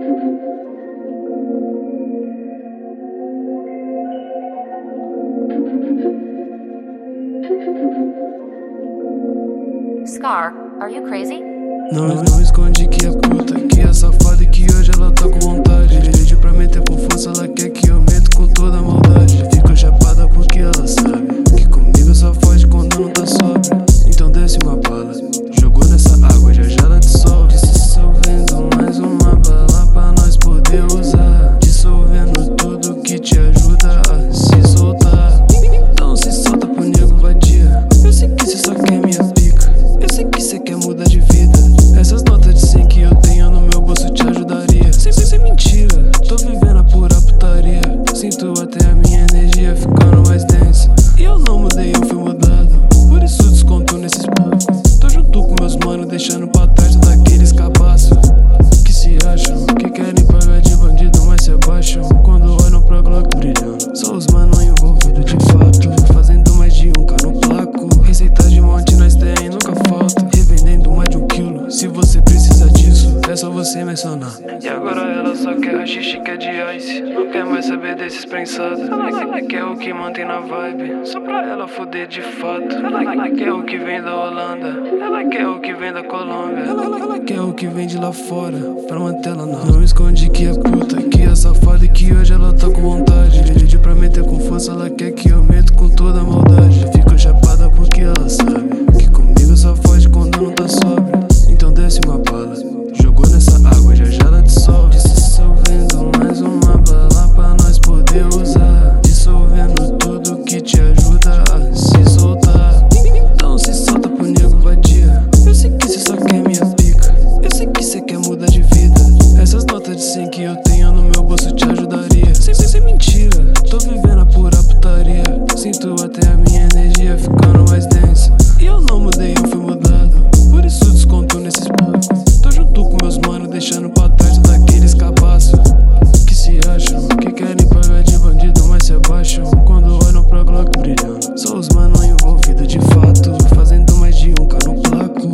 Scar, are you crazy? Não esconde que é puta, que é safada e que hoje ela tá com vontade. Pede pra meter com força, ela quer que eu meto com toda a maldade. Fico chapada porque ela sabe que comigo só foge quando não tá sóbrio. Então desce uma bala, jogou nessa água, já ela dissolve. Dissolvendo mais uma bala pra nós poder usar. Dissolvendo tudo que te ajuda a se soltar. Então se solta pro nego vadia. Eu sei que cê só quer minha pica, eu sei que cê quer mudar de vida. Essas notas de 100 que eu tenho no meu bolso te ajudaria. Sem mentira, tô vivendo a pura putaria. Sinto até a minha energia ficando mais densa. E eu não mudei, eu fui mudado, por isso desconto nesses poucos. Tô junto com meus manos, deixando pra trás todos aqueles cabaços que se acham, que querem pagar de bandido, mas se abaixam quando olham pra Glock brilhando. Só os manos envolvidos de fato, fazendo mais de um K no placo. Receita de monte nós tem, nunca falta. Revendendo mais de 1 quilo, se você precisa disso, é só você mencionar. E agora ela só quer rachixe, quer de ice, não quer mais saber desses prensados. Ela quer o que mantém na vibe, só pra ela foder de fato. Ela quer o que vem da Holanda, ela quer o que vem da Colômbia. Ela quer o que vem de lá fora, pra manter ela na. Não esconde que é puta, que é safada e que hoje ela tá com vontade. Pede pra meter com força, ela quer que eu meto com toda a maldade. Fico chapada porque ela sabe que comigo só foge quando não tá sóbrio. Então desce uma bala, jogou nessa água, já ela dissolve. Dissolvendo mais uma bala pra nós poder usar. Dissolvendo tudo que te ajuda a se soltar. Então se solta pro nego vadia. Eu sei que cê só quer minha pica, eu sei que cê quer mudar de vida. Essas notas de 100 que eu tenho no meu bolso te ajudaria. Sem mentira, tô vivendo a pura putaria. Sinto até a minha energia ficando mais densa. E eu não mudei, eu fui mudado, por isso desconto nesses poucos. Tô junto com meus manos, deixando pra trás todos aqueles cabaços que se acham, que querem pagar de bandido, mas se abaixam quando olham pra Glock brilhando. Só os manos envolvidos de fato, fazendo mais de um K no placo.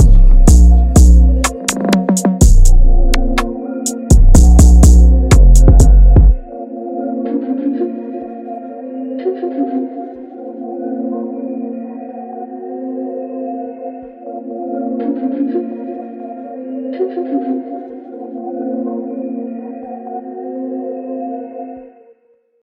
Thank you.